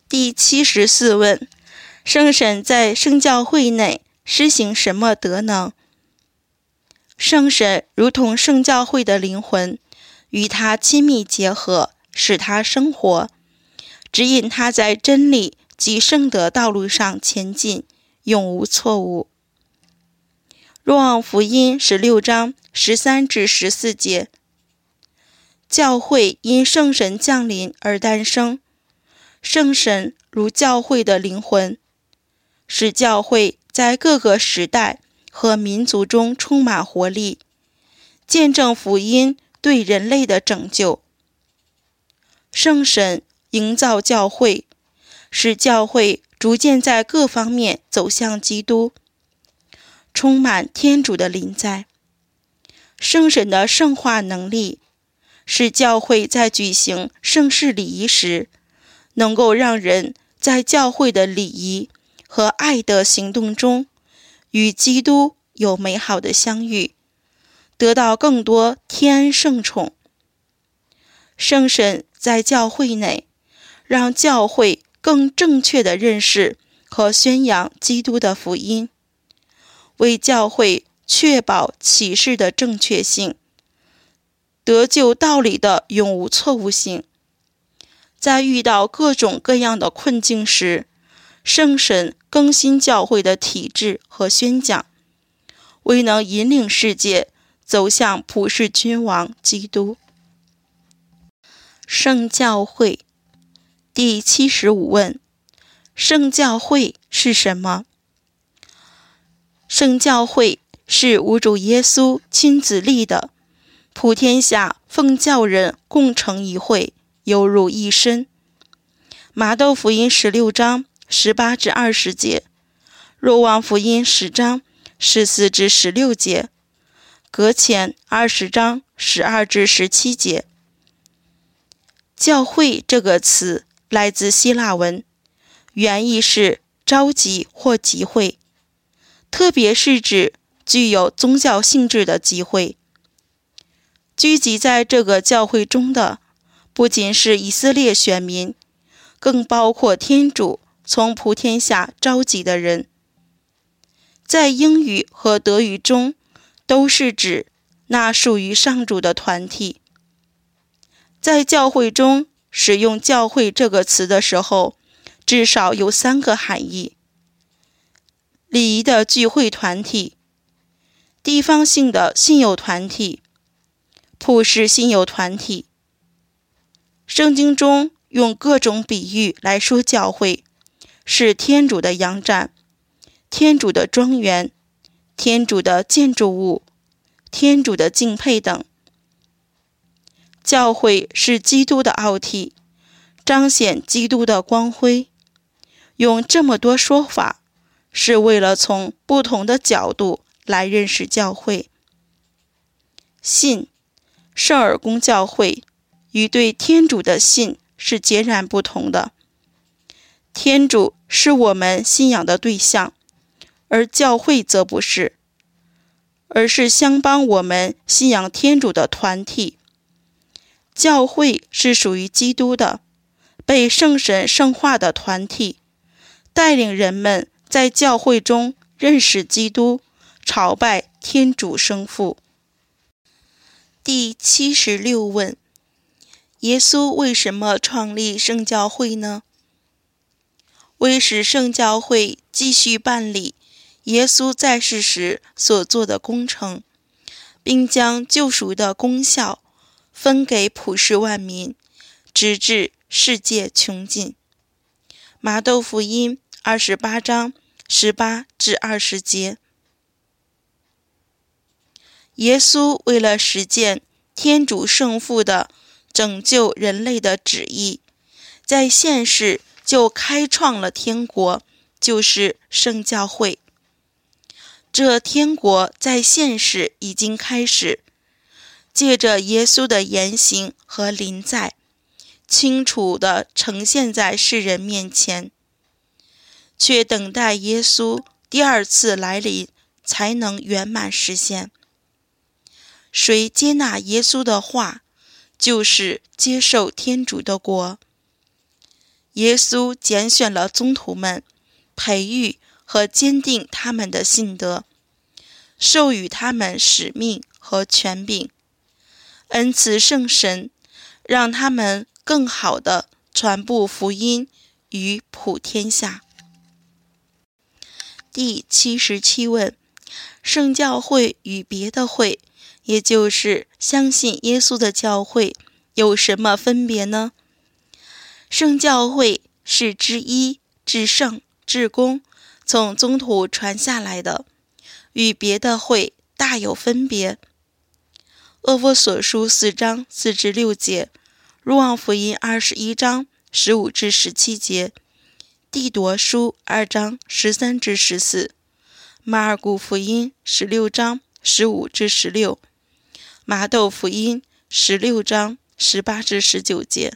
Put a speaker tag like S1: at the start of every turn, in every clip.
S1: 第74问：圣神在圣教会内施行什么德能？圣神如同圣教会的灵魂，与他亲密结合，使他生活，指引他在真理及圣德道路上前进，永无错误。若望福音16章13至14节，教会因圣神降临而诞生，圣神如教会的灵魂，使教会在各个时代和民族中充满活力，见证福音对人类的拯救。圣神营造教会，使教会逐渐在各方面走向基督，充满天主的临在。圣神的圣化能力，使教会在举行圣事礼仪时，能够让人在教会的礼仪和爱的行动中，与基督有美好的相遇，得到更多天恩圣宠。圣神在教会内，让教会更正确地认识和宣扬基督的福音，为教会确保启示的正确性，得救道理的永无错误性。在遇到各种各样的困境时，圣神更新教会的体制和宣讲，为能引领世界走向普世君王基督。圣教会第75问：圣教会是什么？圣教会是无主耶稣亲自立的，普天下奉教人共成一会，犹如一身。马窦福音16章18至20节，若望福音10章14至16节，格前20章12至17节。教会这个词来自希腊文，原意是召集或集会，特别是指具有宗教性质的集会。聚集在这个教会中的，不仅是以色列选民，更包括天主从普天下召集的人。在英语和德语中，都是指那属于上主的团体。在教会中使用教会这个词的时候，至少有3个含义：礼仪的聚会团体、地方性的信友团体、普世信友团体。圣经中用各种比喻来说教会，是天主的羊展、天主的庄园、天主的建筑物、天主的敬佩等。教会是基督的奥体，彰显基督的光辉。用这么多说法，是为了从不同的角度来认识教会。信，圣尔公教会与对天主的信是截然不同的。天主是我们信仰的对象，而教会则不是，而是相帮我们信仰天主的团体。教会是属于基督的，被圣神圣化的团体，带领人们在教会中认识基督，朝拜天主圣父。第76问：耶稣为什么创立圣教会呢？为使圣教会继续办理耶稣在世时所做的工程，并将救赎的功效分给普世万民，直至世界穷尽。马窦福音28章18至20节。耶稣为了实践天主圣父的拯救人类的旨意，在现世就开创了天国，就是圣教会。这天国在现世已经开始，借着耶稣的言行和临在，清楚地呈现在世人面前，却等待耶稣第2次来临才能圆满实现。谁接纳耶稣的话，就是接受天主的国。 耶稣拣选了宗徒们，培育和坚定他们的信德，授予他们使命和权柄，恩赐圣神，让他们更好地传布福音于普天下。第77问：圣教会与别的会，也就是相信耶稣的教会，有什么分别呢？圣教会是至一、至圣、至公，从宗徒传下来的，与别的会大有分别。厄弗所书4章4至6节，若望福音21章15至17节，弟铎书2章13至14，马尔谷福音16章15至16，马窦福音16章18至19节。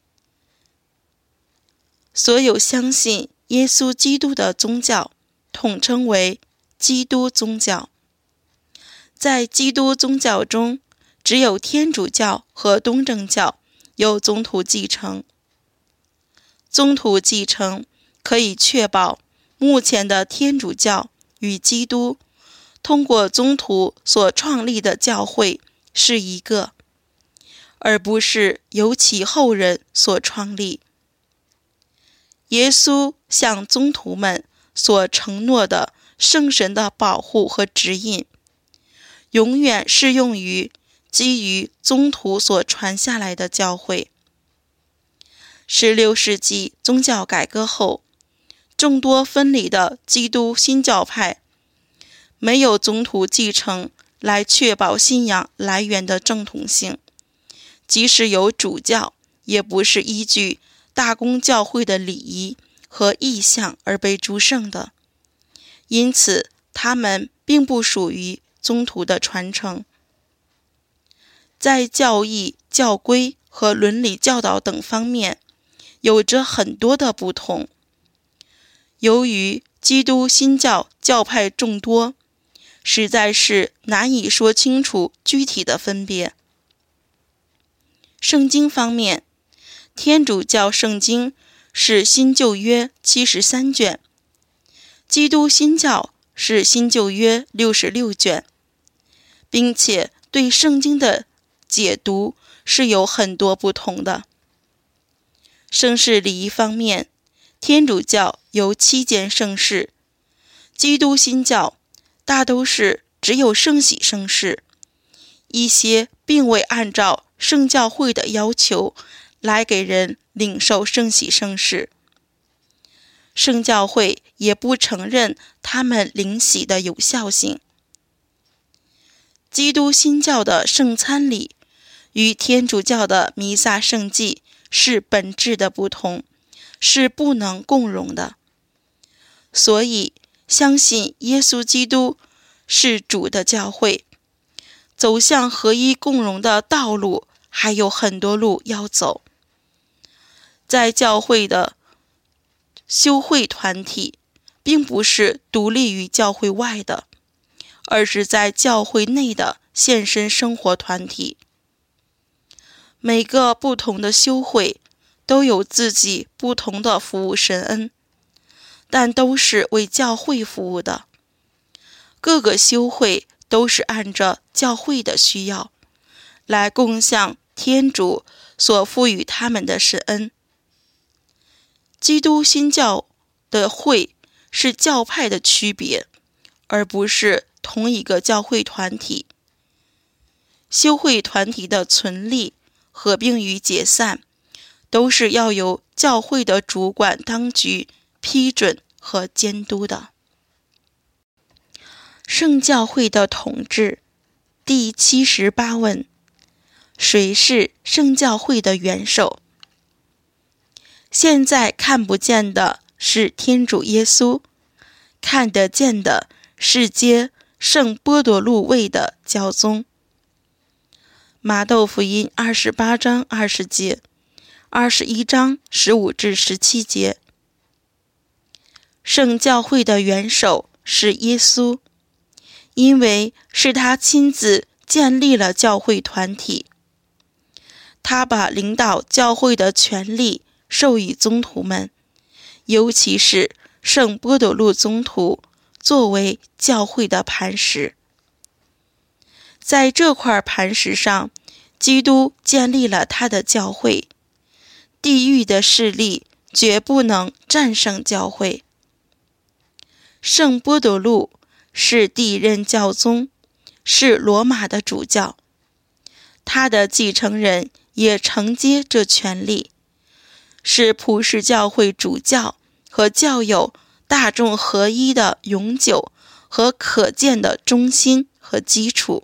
S1: 所有相信耶稣基督的宗教统称为基督宗教。在基督宗教中，只有天主教和东正教由宗徒继承。宗徒继承可以确保目前的天主教与基督通过宗徒所创立的教会是一个，而不是由其后人所创立。耶稣向宗徒们所承诺的圣神的保护和指引，永远适用于基于宗徒所传下来的教会。16世纪宗教改革后，众多分离的基督新教派没有宗徒继承来确保信仰来源的正统性，即使有主教，也不是依据大公教会的礼仪和意向而被祝圣的，因此他们并不属于宗徒的传承。在教义、教规和伦理教导等方面有着很多的不同。由于基督新教教派众多，实在是难以说清楚具体的分别。圣经方面，天主教圣经是新旧约73卷，基督新教是新旧约66卷，并且对圣经的解读是有很多不同的。圣事礼仪方面，天主教有7件圣事，基督新教大都是只有圣洗圣事，一些并未按照圣教会的要求来给人领受圣洗圣事，圣教会也不承认他们领洗的有效性。基督新教的圣餐礼与天主教的弥撒圣祭是本质的不同，是不能共融的。所以，相信耶稣基督是主的教会，走向合一共融的道路还有很多路要走。在教会的修会团体并不是独立于教会外的，而是在教会内的献身生活团体。每个不同的修会都有自己不同的服务神恩，但都是为教会服务的。各个修会都是按着教会的需要来共享天主所赋予他们的神恩。基督新教的会是教派的区别，而不是同一个教会团体。修会团体的存立、合并与解散，都是要由教会的主管当局批准和监督的。圣教会的统治，第78问：谁是圣教会的元首？现在看不见的是天主耶稣，看得见的是接圣波多禄位的教宗。马窦福音28章20节，21章15至17节。圣教会的元首是耶稣，因为是他亲自建立了教会团体，他把领导教会的权力授予宗徒们，尤其是圣波多禄宗徒作为教会的磐石。在这块磐石上，基督建立了他的教会，地狱的势力绝不能战胜教会。圣波多禄是第一任教宗，是罗马的主教，他的继承人也承接这权力，是普世教会主教和教友大众合一的永久和可见的中心和基础。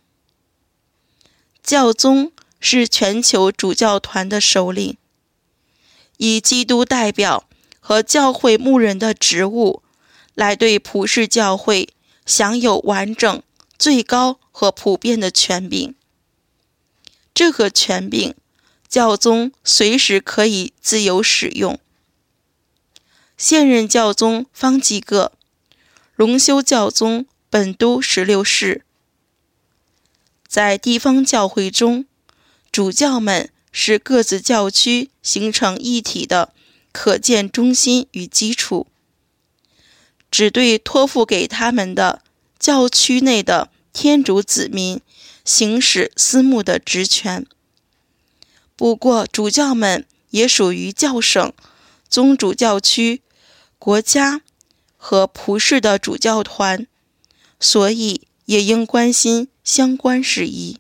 S1: 教宗是全球主教团的首领，以基督代表和教会牧人的职务来对普世教会享有完整、最高和普遍的权柄。这个权柄，教宗随时可以自由使用。现任教宗方济各，荣休教宗本笃16世。在地方教会中，主教们是各自教区形成一体的可见中心与基础，只对托付给他们的教区内的天主子民行使司牧的职权。不过主教们也属于教省、宗主教区、国家和普世的主教团，所以也应关心相关事宜。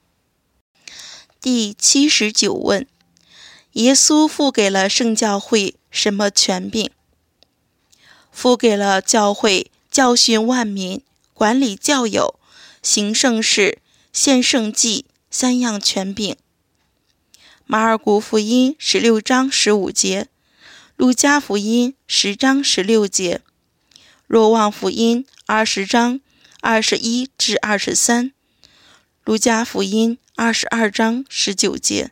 S1: 第79问：耶稣赋给了圣教会什么权柄？赋给了教会教训万民、管理教友、行圣事、献圣祭3样权柄。马尔谷福音16章15节，路加福音10章16节，若望福音20章21至23，路加福音22章19节。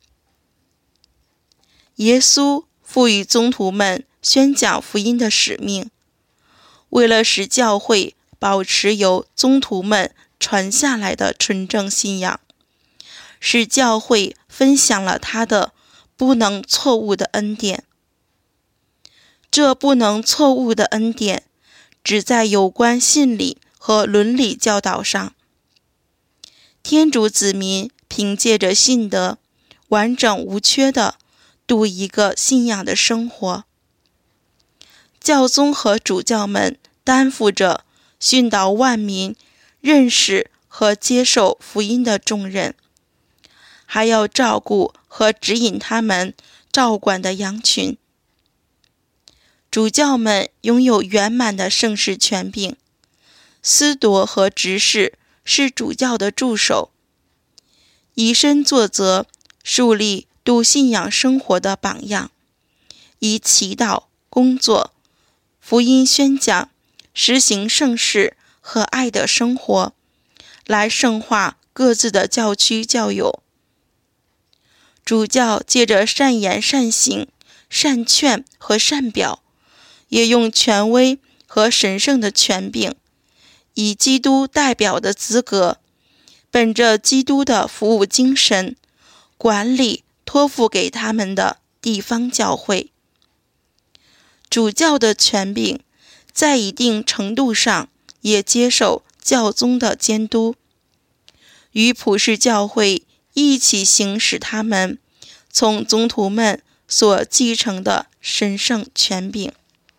S1: 耶稣赋予宗徒们宣讲福音的使命，为了使教会保持由宗徒们传下来的纯正信仰，使教会分享了他的不能错误的恩典。这不能错误的恩典只在有关信理和伦理教导上。天主子民凭借着信德，完整无缺地度一个信仰的生活。教宗和主教们担负着训导万民认识和接受福音的重任，还要照顾和指引他们照管的羊群。主教们拥有圆满的圣事权柄，司铎和执事是主教的助手，以身作则，树立度信仰生活的榜样，以祈祷、工作、福音宣讲、实行圣事和爱的生活，来圣化各自的教区教友。主教借着善言善行、善劝和善表，也用权威和神圣的权柄，以基督代表的资格，本着基督的服务精神，管理托付给他们的地方教会。主教的权柄在一定程度上也接受教宗的监督，与普世教会一起行使他们从宗徒们所继承的神圣权柄。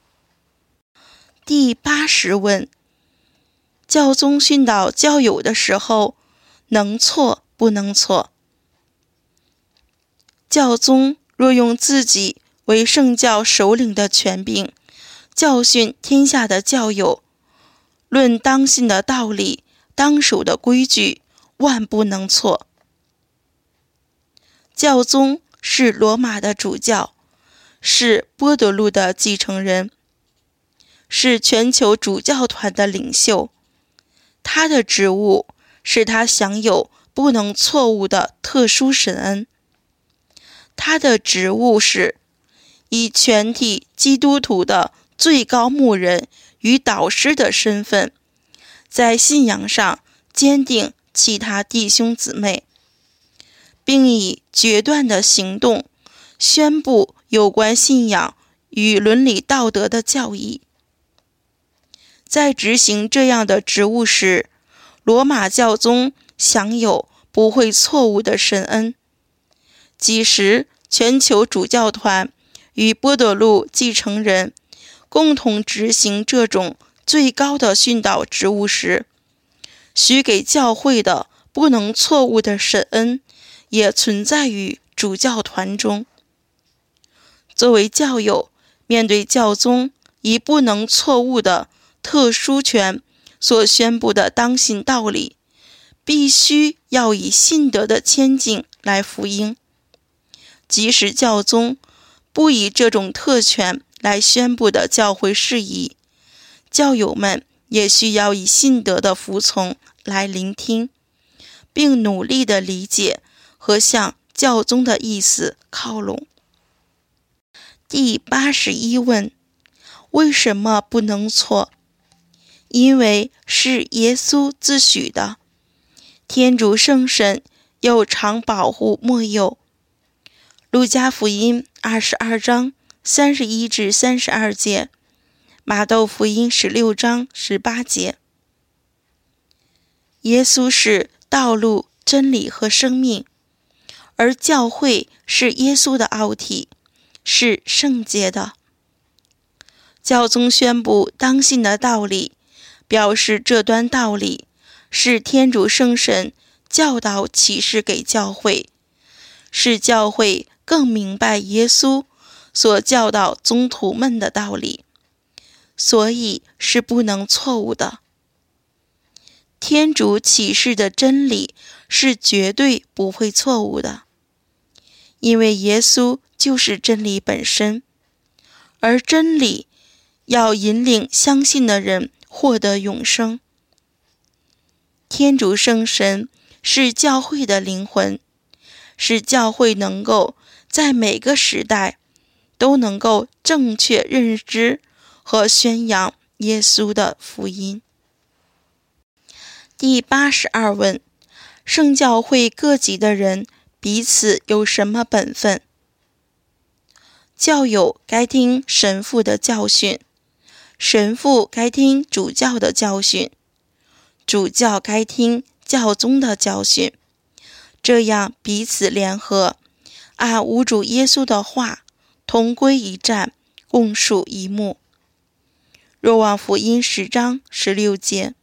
S1: 第80问：教宗训导教友的时候，能错不能错？教宗若用自己为圣教首领的权柄，教训天下的教友，论当信的道理、当守的规矩，万不能错。教宗是罗马的主教，是波德禄的继承人，是全球主教团的领袖。他的职务使他享有不能错误的特殊神恩。他的职务是以全体基督徒的最高牧人与导师的身份，在信仰上坚定其他弟兄姊妹，并以决断的行动宣布有关信仰与伦理道德的教义。在执行这样的职务时，罗马教宗享有不会错误的神恩。几时全球主教团与波德路继承人共同执行这种最高的训导职务时，许给教会的不能错误的神恩也存在于主教团中。作为教友，面对教宗以不能错误的特殊权所宣布的当信道理，必须要以信德的谦敬来福音。即使教宗不以这种特权来宣布的教会事宜，教友们也需要以信德的服从来聆听，并努力地理解和向教宗的意思靠拢。第81问：为什么不能错？因为是耶稣自许的。天主圣神又常保护默佑。路加福音22章31至32节，马窦福音16章18节。耶稣是道路、真理和生命，而教会是耶稣的奥体，是圣洁的。教宗宣布当信的道理，表示这段道理是天主圣神教导启示给教会，使教会更明白耶稣所教导宗徒们的道理，所以是不能错误的。天主启示的真理是绝对不会错误的，因为耶稣就是真理本身，而真理要引领相信的人获得永生。天主圣神是教会的灵魂，使教会能够在每个时代都能够正确认知和宣扬耶稣的福音。第82问：圣教会各级的人彼此有什么本分？教友该听神父的教训，神父该听主教的教训，主教该听教宗的教训，这样彼此联合，按无主耶稣的话，同归一战，共属一目。若望福音10章16节。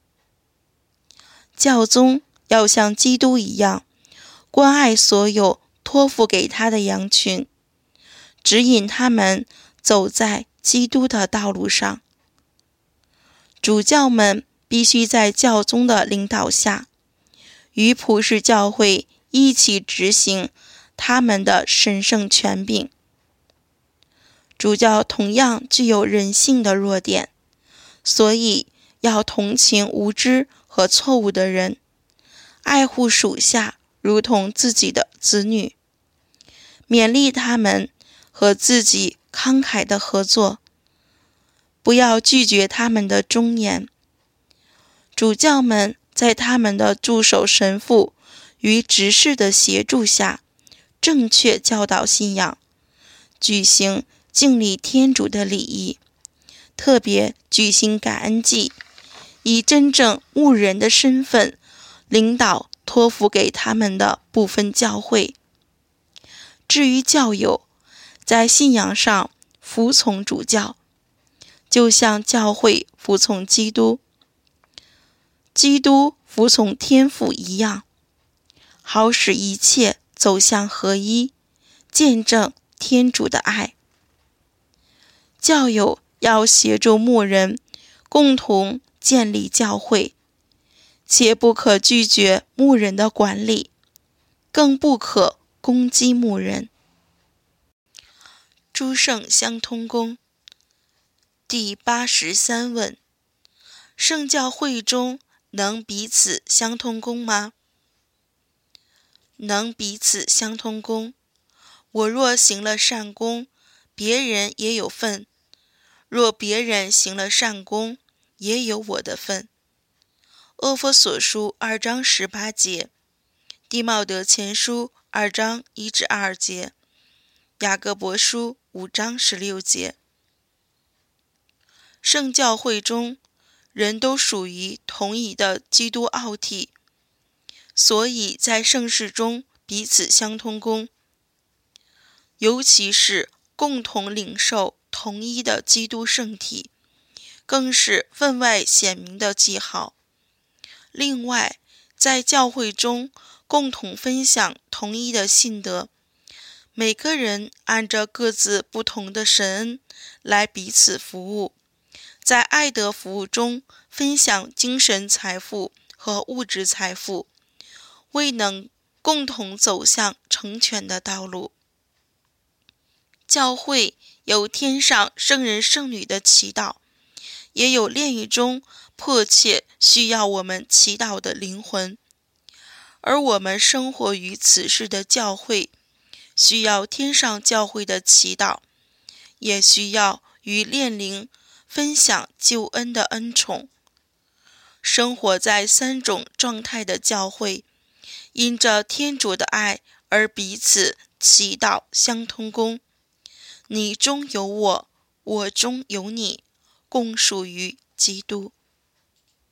S1: 教宗要像基督一样，关爱所有托付给他的羊群，指引他们走在基督的道路上。主教们必须在教宗的领导下，与普世教会一起执行他们的神圣权柄。主教同样具有人性的弱点，所以要同情无知和错误的人，爱护属下如同自己的子女，勉励他们和自己慷慨的合作，不要拒绝他们的忠言。主教们在他们的助手神父与执事的协助下，正确教导信仰，举行敬礼天主的礼仪，特别举行感恩祭，以真正牧人的身份领导托付给他们的部分教会。至于教友，在信仰上服从主教，就像教会服从基督，基督服从天父一样，好使一切走向合一，见证天主的爱。教友要协助牧人共同建立教会，且不可拒绝牧人的管理，更不可攻击牧人。诸圣相通功。第83问：圣教会中能彼此相通功吗？能彼此相通功。我若行了善功，别人也有份；若别人行了善功，也有我的份。厄弗所书2章18节，弟茂德前书2章1至2节， 雅各伯书5章16节。圣教会中，人都属于同一的基督奥体，所以在圣事中彼此相通功，尤其是共同领受同一的基督圣体，更是分外显明的记号。另外，在教会中共同分享同一的信德，每个人按着各自不同的神恩来彼此服务，在爱德服务中分享精神财富和物质财富，未能共同走向成全的道路。教会有天上圣人圣女的祈祷，也有炼狱中迫切需要我们祈祷的灵魂，而我们生活于此世的教会，需要天上教会的祈祷，也需要与炼灵分享救恩的恩宠。生活在3种状态的教会，因着天主的爱而彼此祈祷相通功，你中有我，我中有你，共属于基督。